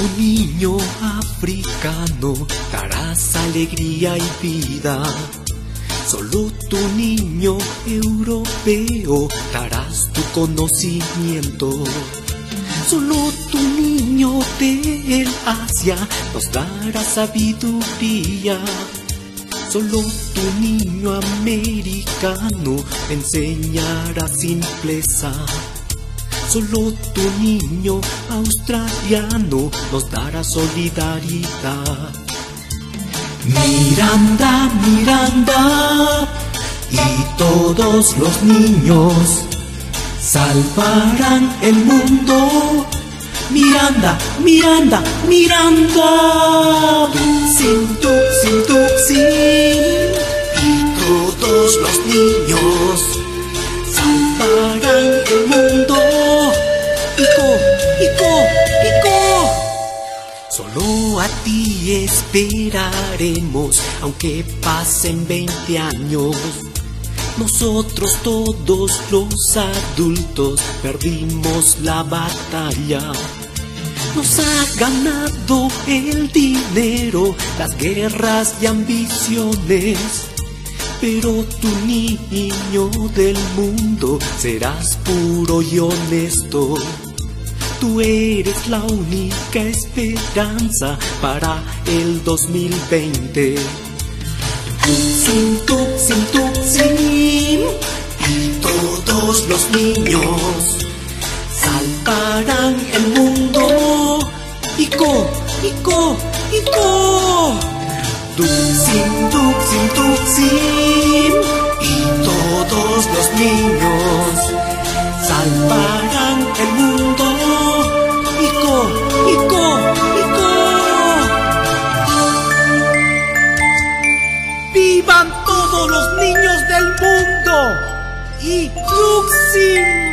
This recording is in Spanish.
niño africano darás alegría y vida. Solo tu niño europeo darás tu conocimiento. Solo tu niño del Asia nos dará sabiduría. Solo tu niño americano enseñará simpleza. Solo tu niño australiano nos dará solidaridad. Miranda, Miranda, y todos los niños salvarán el mundo. Miranda, Miranda, Miranda, Tuxin, Tuxin, Tuxin, y todos los niños salvarán el mundo. Ico, Ico, Ico. Solo a ti esperaremos, aunque pasen 20 años. Nosotros todos los adultos perdimos la batalla. Nos ha ganado el dinero, las guerras y ambiciones. Pero tu niño del mundo serás puro y honesto. Tú eres la única esperanza para el 2020. Tuxin, Tuxin, Tuxin, y todos los niños salvarán el mundo. Ico, Ico, Ico. Tuxin, Tuxin, Tuxin, y todos los niños salvarán el mundo. Ico, Ico, Ico. ¡Vivan todos los niños del mundo! ¡Y Tuxin!